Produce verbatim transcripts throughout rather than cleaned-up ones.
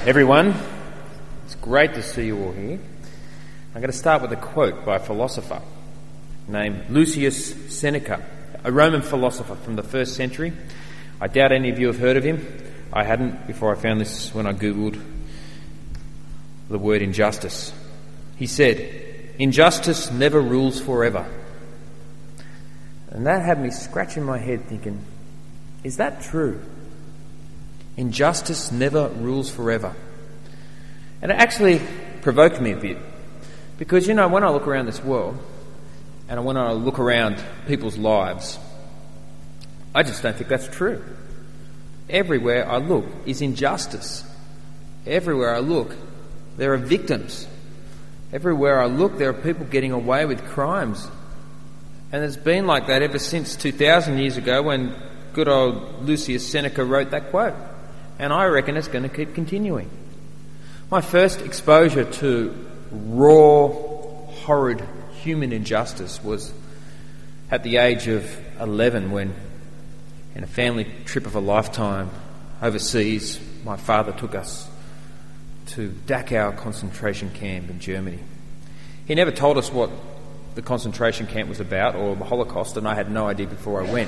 everyone. It's great to see you all here. I'm going to start with a quote by a philosopher named Lucius Seneca, a Roman philosopher from the first century. I doubt any of you have heard of him. I hadn't before I found this when I googled the word injustice. He said, "Injustice never rules forever." And that had me scratching my head thinking, is that true? Injustice never rules forever. And it actually provoked me a bit. Because, you know, when I look around this world, and when I look around people's lives, I just don't think that's true. Everywhere I look is injustice. Everywhere I look, there are victims. Everywhere I look, there are people getting away with crimes. And it's been like that ever since two thousand years ago when good old Lucius Seneca wrote that quote. And I reckon it's going to keep continuing. My first exposure to raw, horrid human injustice was at the age of eleven when, in a family trip of a lifetime overseas, my father took us to Dachau concentration camp in Germany. He never told us what the concentration camp was about or the Holocaust, and I had no idea before I went.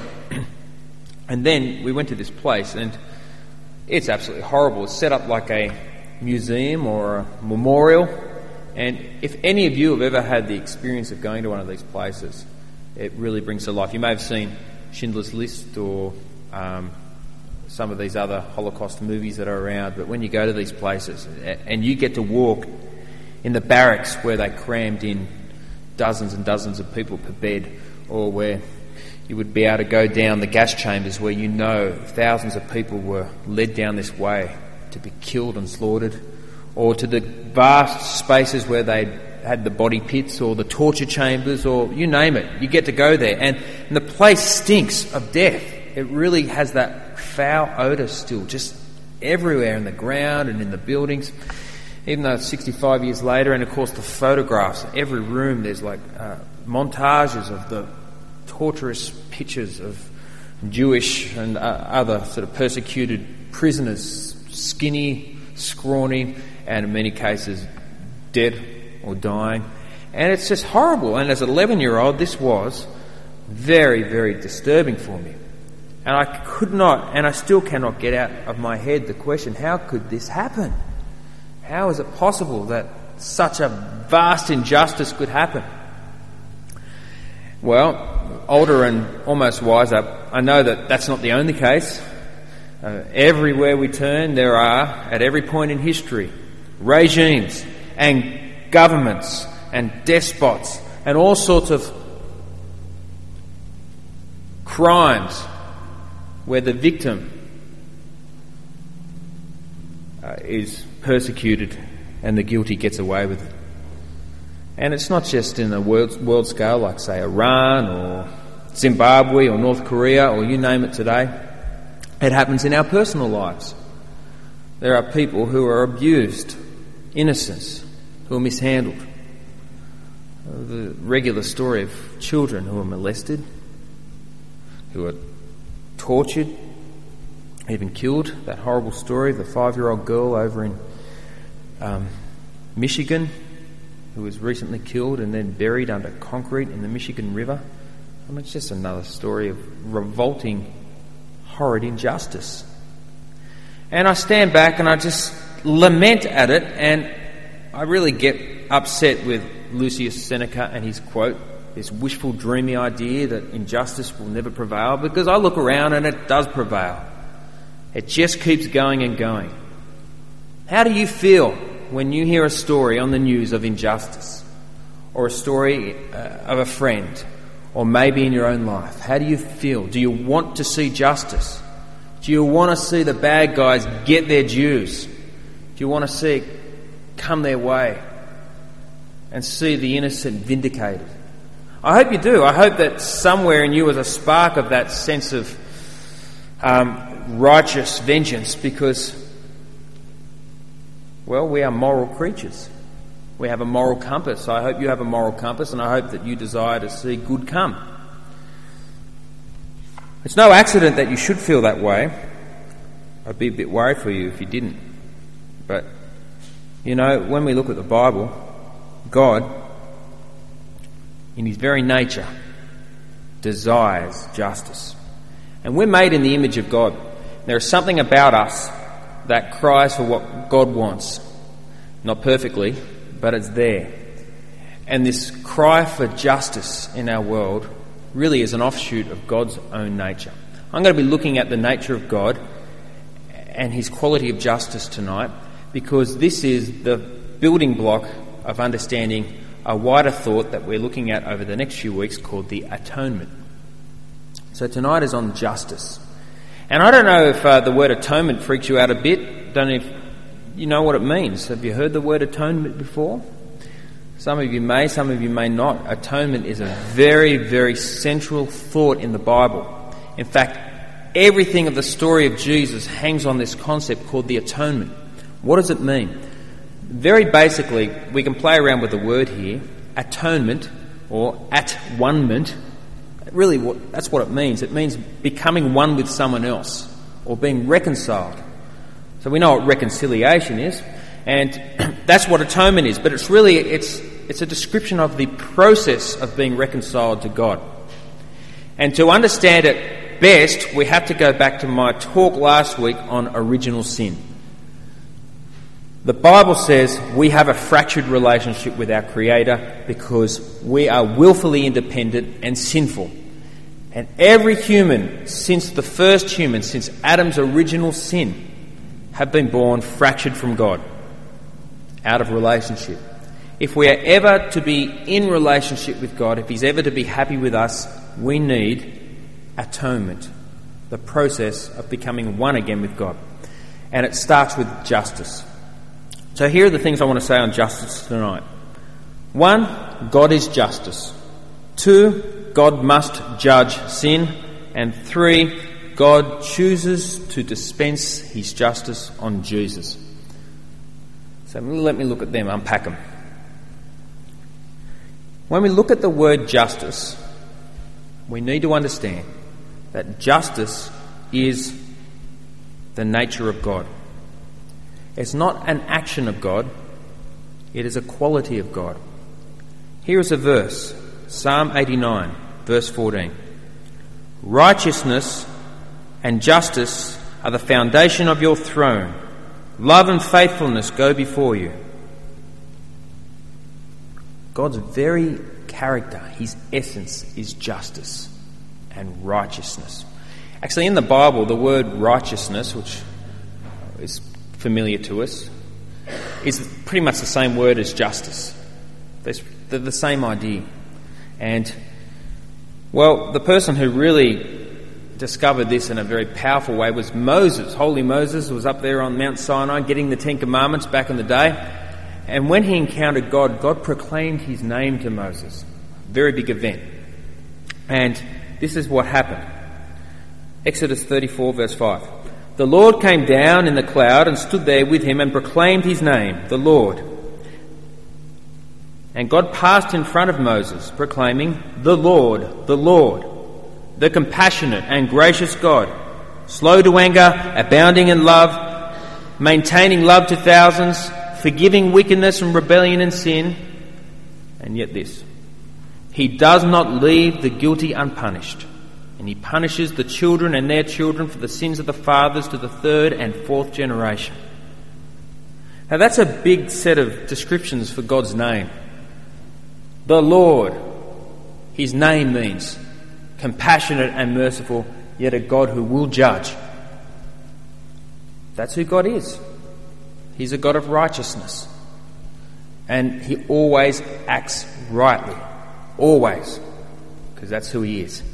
And then we went to this place, and it's absolutely horrible. It's set up like a museum or a memorial. And if any of you have ever had the experience of going to one of these places, it really brings to life. You may have seen Schindler's List or um, some of these other Holocaust movies that are around, but when you go to these places and you get to walk in the barracks where they crammed in dozens and dozens of people per bed, or where you would be able to go down the gas chambers where you know thousands of people were led down this way to be killed and slaughtered, or to the vast spaces where they had the body pits or the torture chambers, or you name it, you get to go there. And, and the place stinks of death. It really has that foul odour still, just everywhere in the ground and in the buildings. Even though it's sixty-five years later, and of course the photographs, every room there's like uh, montages of the torturous pictures of Jewish and uh, other sort of persecuted prisoners, skinny, scrawny, and in many cases dead or dying. And it's just horrible. And as an eleven-year-old, this was very, very disturbing for me. And I could not, and I still cannot get out of my head the question, how could this happen? How is it possible that such a vast injustice could happen? Well, older and almost wiser, I know that that's not the only case. Uh, everywhere we turn, there are, at every point in history, regimes and governments and despots and all sorts of crimes where the victim uh, is persecuted and the guilty gets away with it. And it's not just in a world, world scale like, say, Iran or Zimbabwe or North Korea or you name it today. It happens in our personal lives. There are people who are abused, innocents who are mishandled. The regular story of children who are molested, who are tortured, even killed. That horrible story of the five-year-old girl over in um, Michigan who was recently killed and then buried under concrete in the Michigan River. I mean, it's just another story of revolting, horrid injustice. And I stand back and I just lament at it, and I really get upset with Lucius Seneca and his quote, this wishful, dreamy idea that injustice will never prevail, because I look around and it does prevail. It just keeps going and going. How do you feel when you hear a story on the news of injustice, or a story uh, of a friend, or maybe in your own life? How do you feel? Do you want to see justice? Do you want to see the bad guys get their dues? Do you want to see it come their way and see the innocent vindicated? I hope you do. I hope that somewhere in you is a spark of that sense of um, righteous vengeance, because, well, we are moral creatures. We have a moral compass. I hope you have a moral compass, and I hope that you desire to see good come. It's no accident that you should feel that way. I'd be a bit worried for you if you didn't. But, you know, when we look at the Bible, God, in his very nature, desires justice. And we're made in the image of God. There is something about us that cries for what God wants. Not perfectly, but it's there. And this cry for justice in our world really is an offshoot of God's own nature. I'm going to be looking at the nature of God and his quality of justice tonight, because this is the building block of understanding a wider thought that we're looking at over the next few weeks called the atonement. So tonight is on justice. And I don't know if uh, the word atonement freaks you out a bit. Don't know if you know what it means. Have you heard the word atonement before? Some of you may, some of you may not. Atonement is a very, very central thought in the Bible. In fact, everything of the story of Jesus hangs on this concept called the atonement. What does it mean? Very basically, we can play around with the word here. Atonement, or at-one-ment, really what, that's what it means. It means becoming one with someone else, or being reconciled. So we know what reconciliation is, and that's what atonement is. But it's really, it's it's a description of the process of being reconciled to God. And to understand it best, we have to go back to my talk last week on original sin. The Bible says we have a fractured relationship with our Creator because we are willfully independent and sinful. And every human, since the first human, since Adam's original sin, have been born fractured from God, out of relationship. If we are ever to be in relationship with God, if he's ever to be happy with us, we need atonement, the process of becoming one again with God. And it starts with justice. So here are the things I want to say on justice tonight. One, God is justice. Two, God must judge sin. And three, God chooses to dispense his justice on Jesus. So let me look at them, unpack them. When we look at the word justice, we need to understand that justice is the nature of God. It's not an action of God, it is a quality of God. Here is a verse, Psalm eighty-nine, verse fourteen. Righteousness and justice are the foundation of your throne. Love and faithfulness go before you. God's very character, his essence, is justice and righteousness. Actually, in the Bible, the word righteousness, which is familiar to us, is pretty much the same word as justice. They're the same idea. And, well, the person who really discovered this in a very powerful way was Moses. Holy Moses was up there on Mount Sinai getting the Ten Commandments back in the day. And when he encountered God, God proclaimed his name to Moses. Very big event. And this is what happened. Exodus thirty-four, verse five. The Lord came down in the cloud and stood there with him and proclaimed his name, the Lord. And God passed in front of Moses, proclaiming, the Lord, the Lord, the compassionate and gracious God, slow to anger, abounding in love, maintaining love to thousands, forgiving wickedness and rebellion and sin. And yet this, he does not leave the guilty unpunished, and he punishes the children and their children for the sins of the fathers to the third and fourth generation. Now that's a big set of descriptions for God's name. The Lord, his name means compassionate and merciful, yet a God who will judge. That's who God is. He's a God of righteousness. And he always acts rightly. Always. Because that's who he is.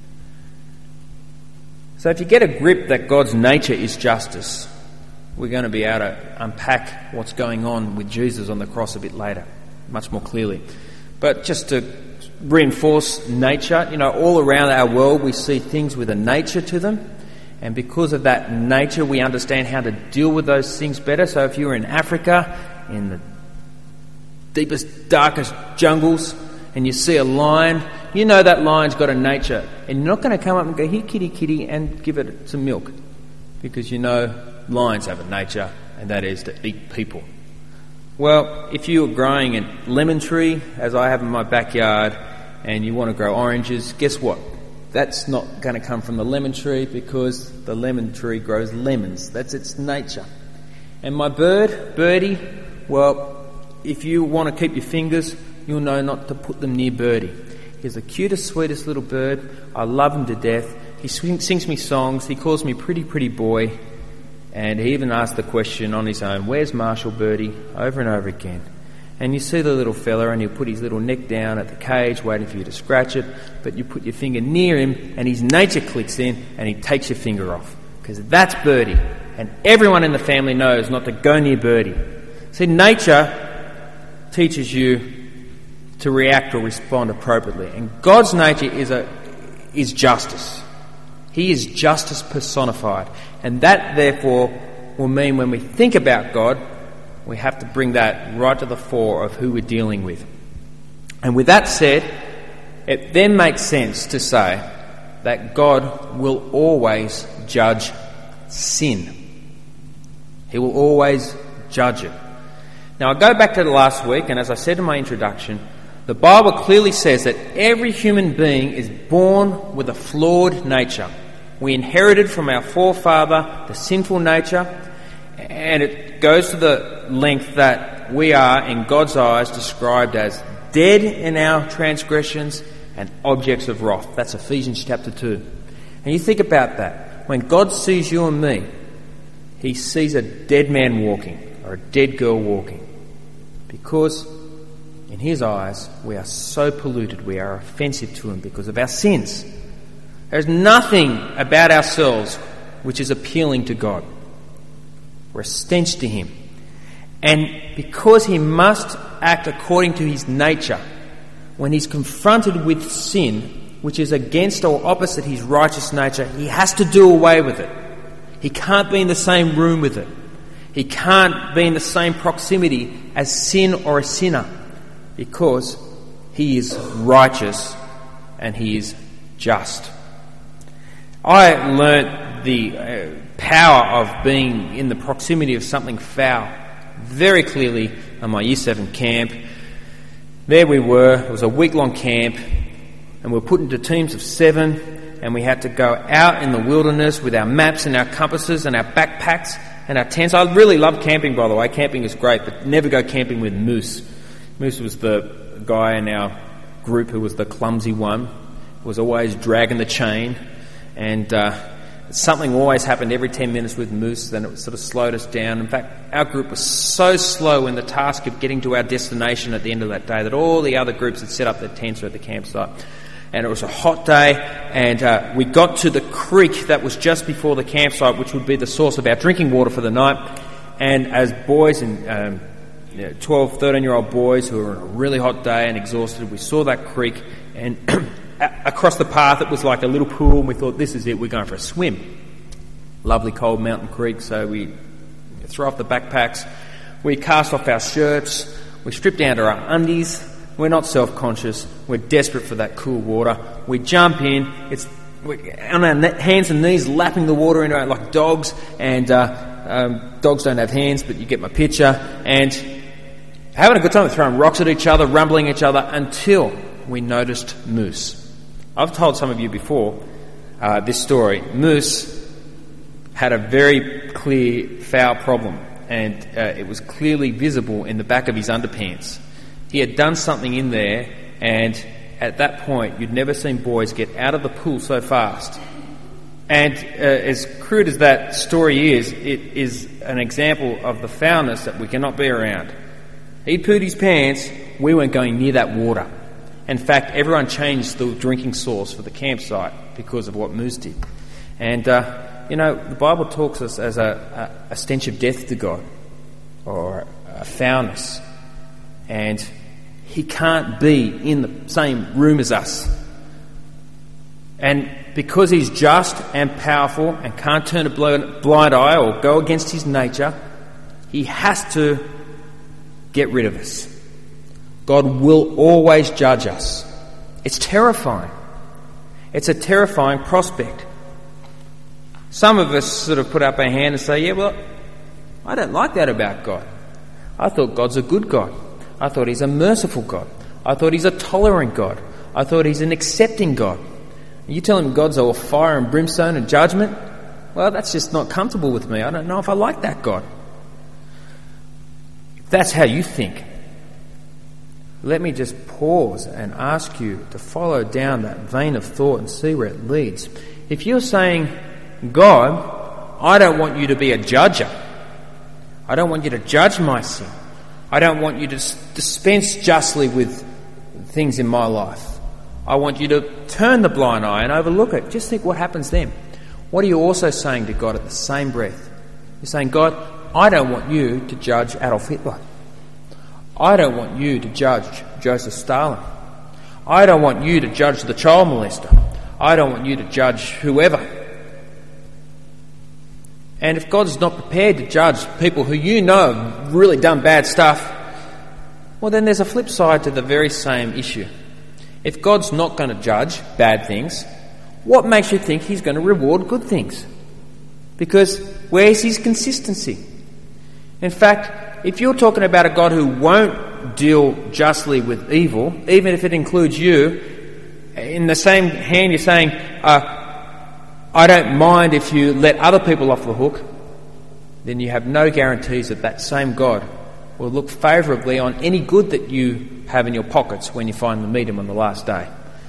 So if you get a grip that God's nature is justice, we're going to be able to unpack what's going on with Jesus on the cross a bit later, much more clearly. But just to reinforce nature, you know, all around our world we see things with a nature to them. And because of that nature, we understand how to deal with those things better. So if you're in Africa, in the deepest, darkest jungles, and you see a lion, you know that lion's got a nature. And you're not going to come up and go, here, kitty, kitty, and give it some milk. Because you know lions have a nature and that is to eat people. Well, if you're growing a lemon tree, as I have in my backyard, and you want to grow oranges, guess what? That's not going to come from the lemon tree, because the lemon tree grows lemons. That's its nature. And my bird, Birdie, well, if you want to keep your fingers, you'll know not to put them near Birdie. He's the cutest, sweetest little bird. I love him to death. He swing, sings me songs. He calls me pretty, pretty boy. And he even asked the question on his own, "Where's Marshall, Birdie?" over and over again. And you see the little fella, and he'll put his little neck down at the cage waiting for you to scratch it, but you put your finger near him and his nature clicks in and he takes your finger off, because that's Birdie. And everyone in the family knows not to go near Birdie. See, nature teaches you to react or respond appropriately. And God's nature is a is justice. He is justice personified. And that, therefore, will mean when we think about God, we have to bring that right to the fore of who we're dealing with. And with that said, it then makes sense to say that God will always judge sin. He will always judge it. Now, I go back to the last week, and as I said in my introduction, the Bible clearly says that every human being is born with a flawed nature. We inherited from our forefather the sinful nature, and it goes to the length that we are, in God's eyes, described as dead in our transgressions and objects of wrath. That's Ephesians chapter two. And you think about that. When God sees you and me, he sees a dead man walking, or a dead girl walking, because in his eyes we are so polluted, we are offensive to him because of our sins. There's nothing about ourselves which is appealing to God. We're a stench to him. And because he must act according to his nature, when he's confronted with sin, which is against or opposite his righteous nature, he has to do away with it. He can't be in the same room with it. He can't be in the same proximity as sin or a sinner, because he is righteous and he is just. I learnt the uh, power of being in the proximity of something foul very clearly on my Year seven camp. There we were, it was a week-long camp, and we were put into teams of seven, and we had to go out in the wilderness with our maps and our compasses and our backpacks and our tents. I really love camping, by the way. Camping is great, but never go camping with Moose. Moose was the guy in our group who was the clumsy one, who was always dragging the chain. And uh, something always happened every ten minutes with Moose, then it sort of slowed us down. In fact, our group was so slow in the task of getting to our destination at the end of that day that all the other groups had set up their tents at the campsite. And it was a hot day, and uh, we got to the creek that was just before the campsite, which would be the source of our drinking water for the night. And as boys and um, you know, twelve, thirteen-year-old boys who were on a really hot day and exhausted, we saw that creek, and across the path it was like a little pool, and we thought, this is it, we're going for a swim. Lovely cold mountain creek, so we throw off the backpacks, we cast off our shirts, we strip down to our undies. We're not self-conscious, we're desperate for that cool water. We jump in, it's we're on our hands and knees lapping the water into our, like dogs, and uh, um, dogs don't have hands, but you get my picture, and having a good time, throwing rocks at each other, rumbling each other, until we noticed Moose. I've told some of you before uh, this story. Moose had a very clear foul problem, and uh, it was clearly visible in the back of his underpants. He had done something in there, and at that point you'd never seen boys get out of the pool so fast. And uh, as crude as that story is, it is an example of the foulness that we cannot be around. He pooed his pants, we weren't going near that water. In fact, everyone changed the drinking source for the campsite because of what Moose did. And, uh, you know, the Bible talks us as a, a, a stench of death to God, or a foulness. And he can't be in the same room as us. And because he's just and powerful and can't turn a blind eye or go against his nature, he has to get rid of us. God will always judge us. It's terrifying. It's a terrifying prospect. Some of us sort of put up our hand and say, yeah, well, I don't like that about God. I thought God's a good God. I thought he's a merciful God. I thought he's a tolerant God. I thought he's an accepting God. You tell him God's all fire and brimstone and judgment? Well, that's just not comfortable with me. I don't know if I like that God. If that's how you think, let me just pause and ask you to follow down that vein of thought and see where it leads. If you're saying, God, I don't want you to be a judger. I don't want you to judge my sin. I don't want you to dispense justly with things in my life. I want you to turn the blind eye and overlook it. Just think what happens then. What are you also saying to God at the same breath? You're saying, God, I don't want you to judge Adolf Hitler. I don't want you to judge Joseph Stalin. I don't want you to judge the child molester. I don't want you to judge whoever. And if God's not prepared to judge people who you know have really done bad stuff, well, then there's a flip side to the very same issue. If God's not going to judge bad things, what makes you think he's going to reward good things? Because where's his consistency? In fact, if you're talking about a God who won't deal justly with evil, even if it includes you, in the same hand you're saying, uh, I don't mind if you let other people off the hook, then you have no guarantees that that same God will look favourably on any good that you have in your pockets when you finally meet him on the last day.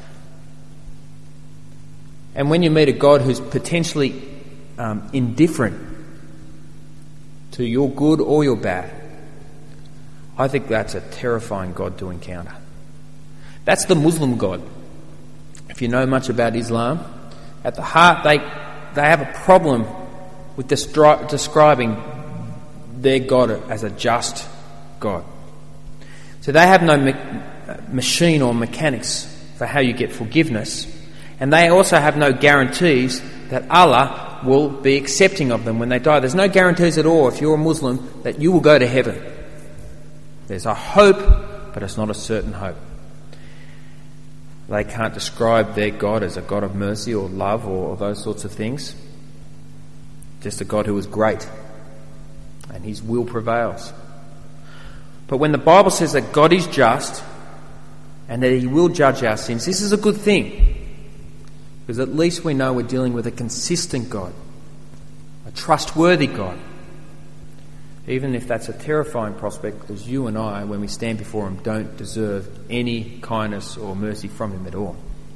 And when you meet a God who's potentially um, indifferent to your good or your bad, I think that's a terrifying God to encounter. That's the Muslim God. If you know much about Islam, at the heart they they have a problem with destri- describing their God as a just God. So they have no me- machine or mechanics for how you get forgiveness, and they also have no guarantees that Allah will be accepting of them when they die. There's no guarantees at all, if you're a Muslim, that you will go to heaven. There's a hope, but it's not a certain hope. They can't describe their God as a God of mercy or love or, or those sorts of things. Just a God who is great, and his will prevails. But when the Bible says that God is just and that he will judge our sins, this is a good thing. Because at least we know we're dealing with a consistent God, a trustworthy God. Even if that's a terrifying prospect, because you and I, when we stand before him, don't deserve any kindness or mercy from him at all.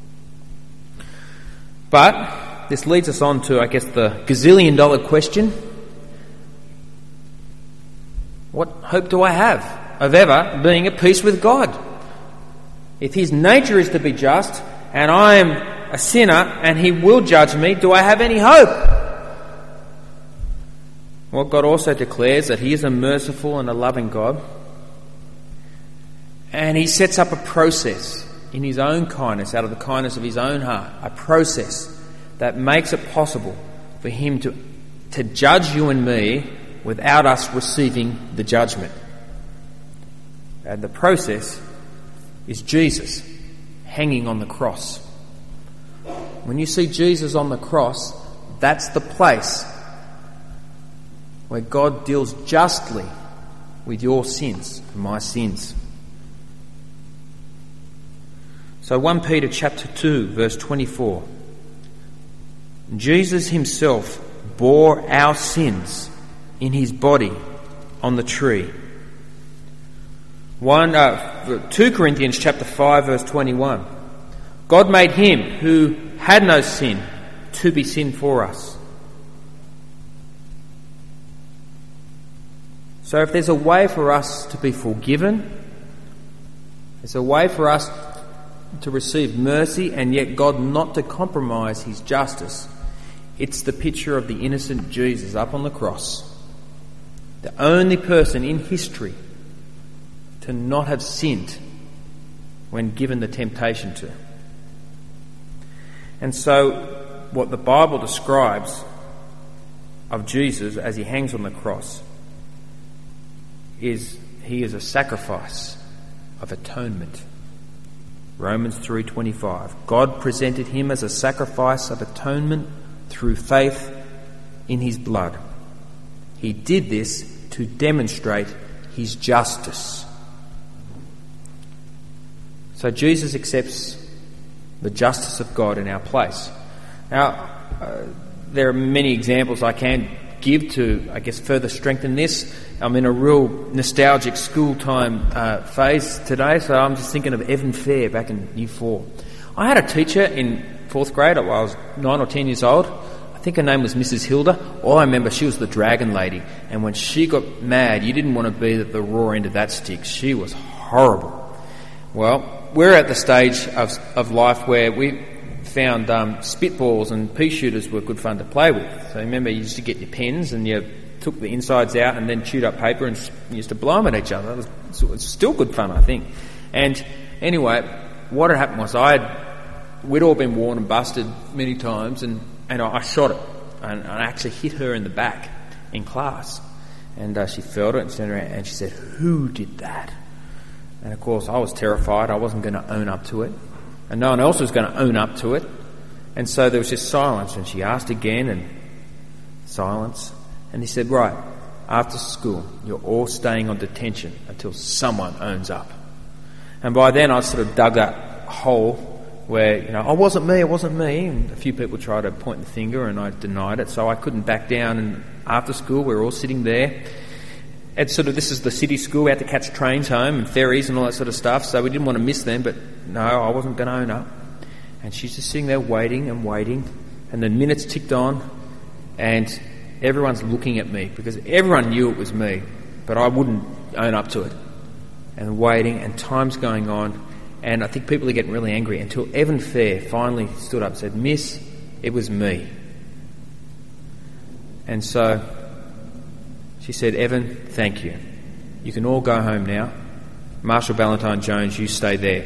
But this leads us on to, I guess, the gazillion dollar question. What hope do I have of ever being at peace with God? If his nature is to be just, and I am a sinner, and he will judge me, do I have any hope? Well, God also declares that he is a merciful and a loving God. And he sets up a process in his own kindness, out of the kindness of his own heart, a process that makes it possible for him to, to judge you and me without us receiving the judgment. And the process is Jesus hanging on the cross. When you see Jesus on the cross, that's the place where God deals justly with your sins and my sins. So First Peter chapter two, verse twenty-four. Jesus himself bore our sins in his body on the tree. One, uh, Second Corinthians chapter five, verse twenty-one. God made him who had no sin to be sin for us. So if there's a way for us to be forgiven, there's a way for us to receive mercy and yet God not to compromise his justice, it's the picture of the innocent Jesus up on the cross. The only person in history to not have sinned when given the temptation to. And so what the Bible describes of Jesus as he hangs on the cross is he is a sacrifice of atonement. Romans three twenty-five. God presented him as a sacrifice of atonement through faith in his blood. He did this to demonstrate his justice. So Jesus accepts the justice of God in our place. Now, uh, there are many examples I can give to, I guess, further strengthen this. I'm in a real nostalgic school time uh, phase today, so I'm just thinking of Evan Fair back in year four. I had a teacher in fourth grade, I was nine or ten years old. I think her name was Missus Hilda. All I remember, she was the dragon lady, and when she got mad, you didn't want to be at the raw end of that stick. She was horrible. Well, we're at the stage of, of life where we found um, spitballs and pea shooters were good fun to play with. So remember, you used to get your pens and you took the insides out and then chewed up paper and you used to blow them at each other. It was, it was still good fun, I think. And anyway, what had happened was I had, we'd all been worn and busted many times, and, and I, I shot it. And I actually hit her in the back in class. And uh, she felt it and turned around and she said, "Who did that?" And of course I was terrified. I wasn't going to own up to it. And no one else was going to own up to it. And so there was just silence, and she asked again, and silence. And he said, "Right, after school, you're all staying on detention until someone owns up." And by then I sort of dug that hole where, you know, "Oh, it wasn't me, it wasn't me." And a few people tried to point the finger and I denied it, so I couldn't back down. And after school, we were all sitting there. And sort of, this is the city school, we had to catch trains home and ferries and all that sort of stuff, so we didn't want to miss them, but no, I wasn't going to own up. And she's just sitting there waiting and waiting, and the minutes ticked on, and everyone's looking at me because everyone knew it was me, but I wouldn't own up to it. And waiting, and time's going on, and I think people are getting really angry until Evan Fair finally stood up and said, "Miss, it was me." And so she said, "Evan, thank you. You can all go home now. Marshall Ballantyne Jones, you stay there."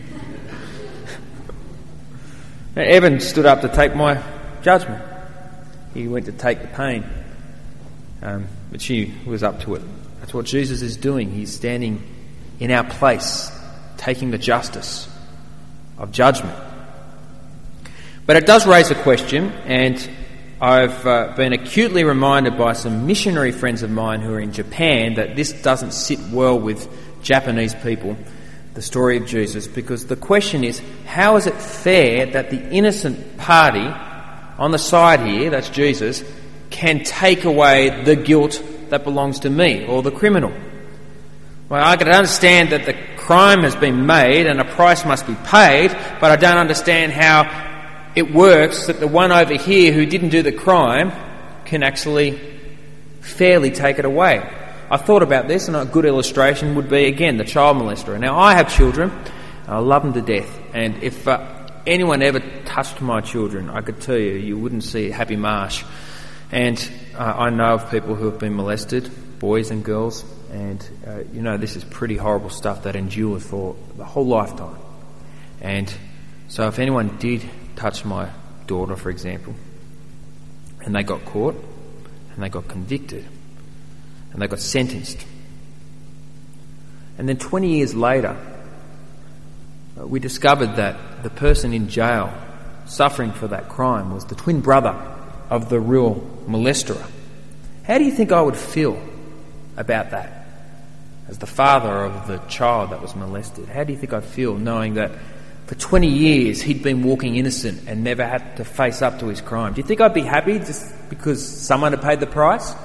Now, Evan stood up to take my judgment. He went to take the pain. Um, but she was up to it. That's what Jesus is doing. He's standing in our place, taking the justice of judgment. But it does raise a question, and I've uh, been acutely reminded by some missionary friends of mine who are in Japan that this doesn't sit well with Japanese people, the story of Jesus, because the question is, how is it fair that the innocent party on the side here, that's Jesus, can take away the guilt that belongs to me, or the criminal? Well, I can understand that the crime has been made and a price must be paid, but I don't understand how it works that the one over here who didn't do the crime can actually fairly take it away. I thought about this, and a good illustration would be, again, the child molester. Now, I have children, and I love them to death, and if uh, anyone ever touched my children, I could tell you, you wouldn't see a happy marsh. And uh, I know of people who have been molested, boys and girls, and uh, you know, this is pretty horrible stuff that endures for the whole lifetime. And so if anyone did touch my daughter, for example, and they got caught, and they got convicted, and they got sentenced, and then twenty years later, uh, we discovered that the person in jail suffering for that crime was the twin brother of the real molester. How do you think I would feel about that? As the father of the child that was molested, how do you think I'd feel knowing that for twenty years he'd been walking innocent and never had to face up to his crime? Do you think I'd be happy just because someone had paid the price?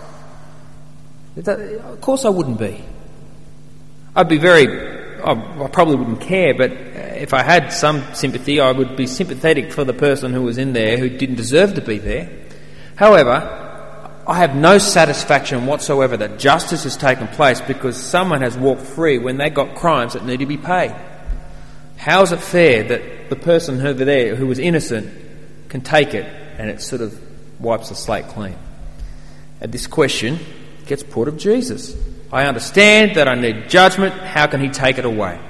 Of course I wouldn't be. I'd be very... I probably wouldn't care, but if I had some sympathy, I would be sympathetic for the person who was in there who didn't deserve to be there. However, I have no satisfaction whatsoever that justice has taken place because someone has walked free when they got crimes that need to be paid. How is it fair that the person over there who was innocent can take it and it sort of wipes the slate clean? And this question gets put of Jesus. I understand that I need judgment. How can he take it away?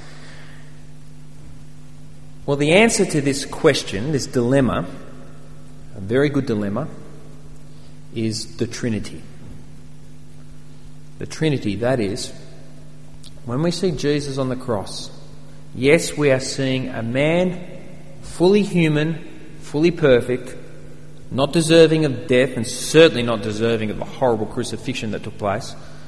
Well, the answer to this question, this dilemma, a very good dilemma, is the Trinity. The Trinity, that is, when we see Jesus on the cross, yes, we are seeing a man fully human, fully perfect, not deserving of death and certainly not deserving of the horrible crucifixion that took place.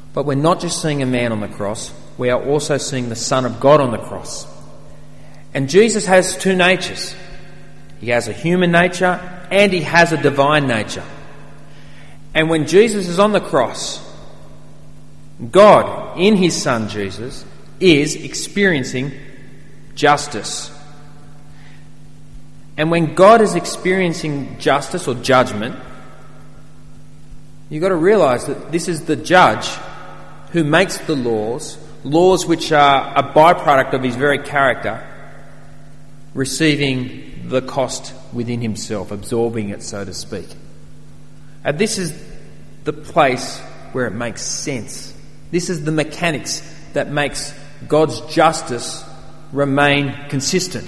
But we're not just seeing a man on the cross, we are also seeing the Son of God on the cross. And Jesus has two natures. He has a human nature and he has a divine nature. And when Jesus is on the cross, God, in his Son Jesus, is experiencing justice. And when God is experiencing justice or judgment, you've got to realise that this is the judge who makes the laws, laws which are a byproduct of his very character, receiving the cost within himself, absorbing it, so to speak. And this is the place where it makes sense. This is the mechanics that makes God's justice remain consistent.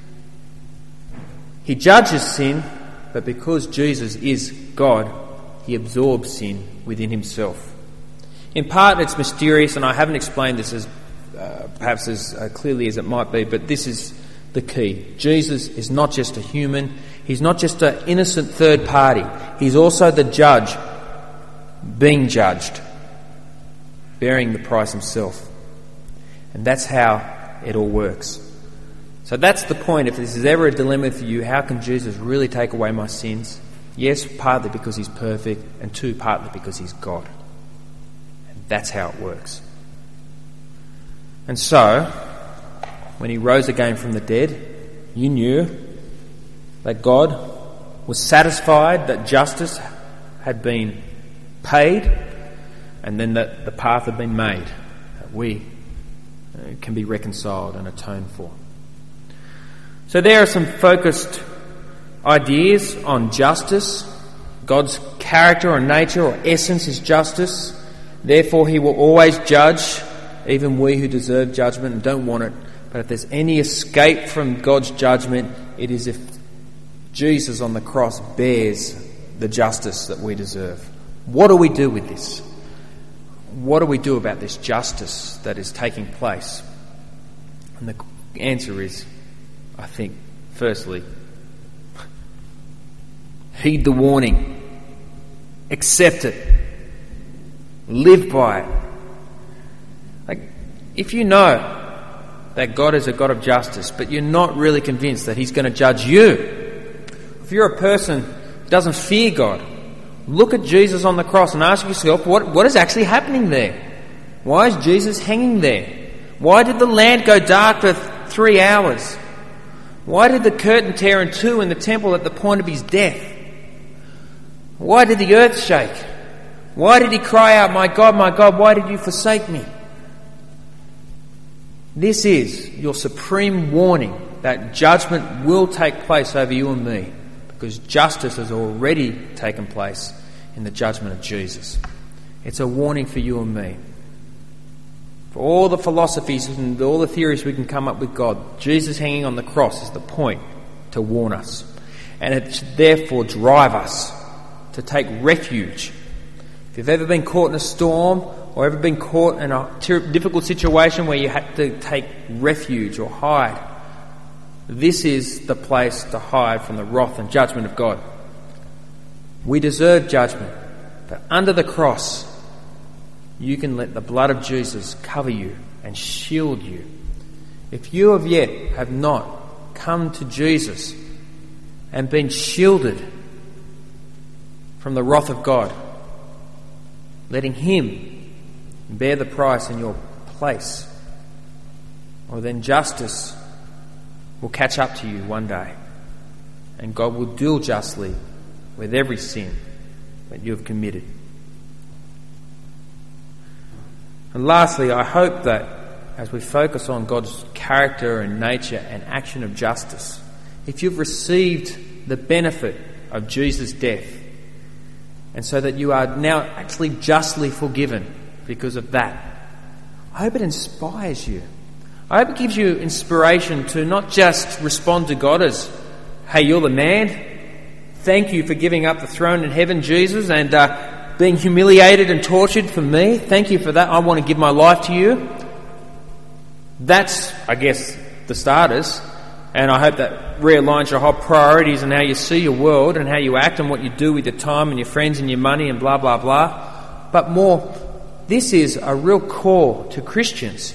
He judges sin, but because Jesus is God, he absorbs sin within himself. In part it's mysterious, and I haven't explained this as uh, perhaps as uh, clearly as it might be, but this is the key. Jesus is not just a human, he's not just an innocent third party, he's also the judge being judged, bearing the price himself. And that's how it all works. So that's the point. If this is ever a dilemma for you, how can Jesus really take away my sins? Yes, partly because he's perfect, and two, partly because he's God. And that's how it works. And so, when he rose again from the dead, you knew that God was satisfied that justice had been paid, and then that the path had been made, that we can be reconciled and atoned for. So there are some focused ideas on justice. God's character or nature or essence is justice. Therefore he will always judge, even we who deserve judgment and don't want it. But if there's any escape from God's judgment, it is if Jesus on the cross bears the justice that we deserve. What do we do with this? What do we do about this justice that is taking place? And the answer is, I think, firstly, heed the warning. Accept it. Live by it. Like, if you know that God is a God of justice, but you're not really convinced that he's going to judge you, if you're a person who doesn't fear God, look at Jesus on the cross and ask yourself, what, what is actually happening there? Why is Jesus hanging there? Why did the land go dark for three hours? Why did the curtain tear in two in the temple at the point of his death? Why did the earth shake? Why did he cry out, my God, my God, why did you forsake me? This is your supreme warning that judgment will take place over you and me, because justice has already taken place in the judgment of Jesus. It's a warning for you and me. For all the philosophies and all the theories we can come up with God, Jesus hanging on the cross is the point to warn us. And it should therefore drive us to take refuge. If you've ever been caught in a storm or ever been caught in a difficult situation where you had to take refuge or hide, this is the place to hide from the wrath and judgment of God. We deserve judgment, but under the cross, you can let the blood of Jesus cover you and shield you. If you have yet have not come to Jesus and been shielded from the wrath of God, letting him bear the price in your place, or then justice will catch up to you one day, and God will deal justly with every sin that you have committed. And lastly, I hope that as we focus on God's character and nature and action of justice, if you've received the benefit of Jesus' death, and so that you are now actually justly forgiven because of that, I hope it inspires you. I hope it gives you inspiration to not just respond to God as, hey, you're the man. Thank you for giving up the throne in heaven, Jesus, and uh, being humiliated and tortured for me. Thank you for that. I want to give my life to you. That's, I guess, the starters. And I hope that realigns your whole priorities and how you see your world and how you act and what you do with your time and your friends and your money and blah, blah, blah. But more, this is a real call to Christians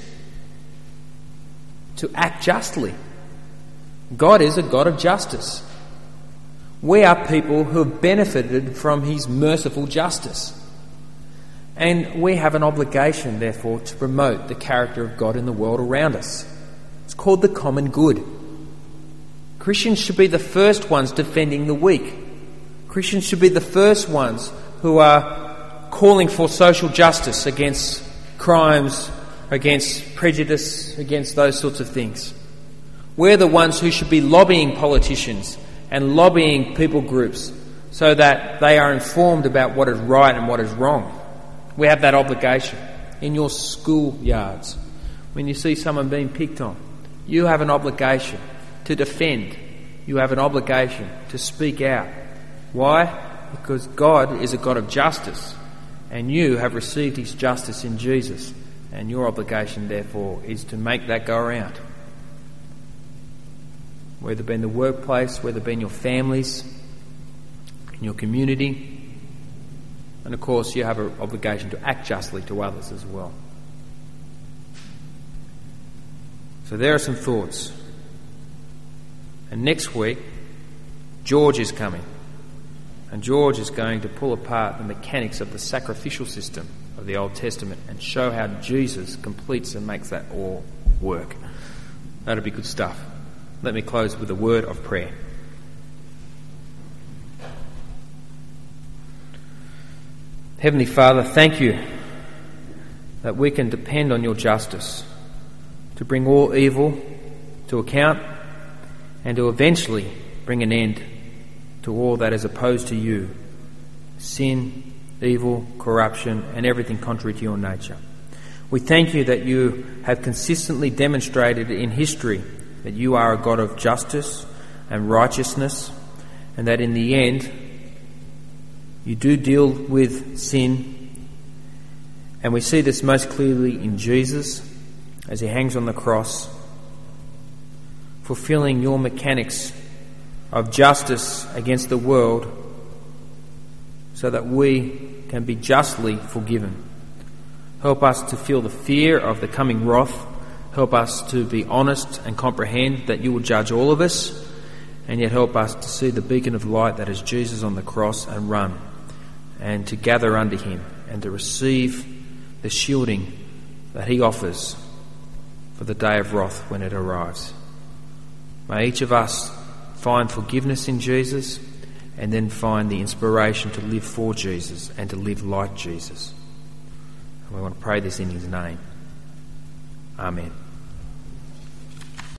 to act justly. God is a God of justice. We are people who have benefited from his merciful justice. And we have an obligation, therefore, to promote the character of God in the world around us. It's called the common good. Christians should be the first ones defending the weak. Christians should be the first ones who are calling for social justice against crimes, against prejudice, against those sorts of things. We're the ones who should be lobbying politicians and lobbying people groups so that they are informed about what is right and what is wrong. We have that obligation. In your schoolyards, when you see someone being picked on, you have an obligation to defend. You have an obligation to speak out. Why? Because God is a God of justice, and you have received his justice in Jesus, and your obligation, therefore, is to make that go around. Whether it be in the workplace, whether it be in your families, in your community, and of course you have an obligation to act justly to others as well. So there are some thoughts. And next week, George is coming. And George is going to pull apart the mechanics of the sacrificial system of the Old Testament and show how Jesus completes and makes that all work. That'll be good stuff. Let me close with a word of prayer. Heavenly Father, thank you that we can depend on your justice to bring all evil to account and to eventually bring an end to all that is opposed to you, sin, evil, corruption, and everything contrary to your nature. We thank you that you have consistently demonstrated in history that you are a God of justice and righteousness, and that in the end you do deal with sin. And we see this most clearly in Jesus as he hangs on the cross, fulfilling your mechanics of justice against the world so that we can be justly forgiven. Help us to feel the fear of the coming wrath. Help us to be honest and comprehend that you will judge all of us, and yet help us to see the beacon of light that is Jesus on the cross and run, and to gather under him and to receive the shielding that he offers for the day of wrath when it arrives. May each of us find forgiveness in Jesus and then find the inspiration to live for Jesus and to live like Jesus. And we want to pray this in his name. Amen.